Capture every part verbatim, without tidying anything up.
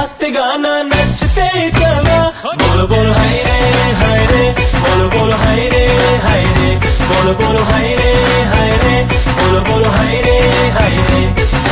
हंसते गाना नचते चला, बोलो बोलो हाय रे हाय रे, बोलो बोलो हाय रे हाय रे, बोलो बोलो हाय रे हाय रे, बोलो बोलो हाय रे हाय रे।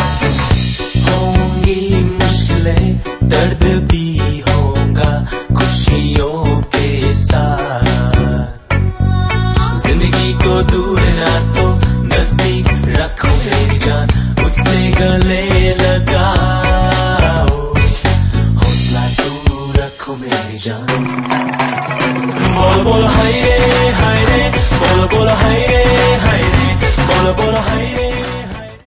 होंगी मुश्किलें दर्द भी होगा खुशियों के साथ, जिंदगी को दूर ना तो नजदीक रखो मेरी जान, उससे गले लगाओ, हौसला तू रखो मेरी जान। बोलो बोलो हाय रे हाय रे, बोलो बोलो हाय रे हाय रे, बोलो बोलो हाय रे।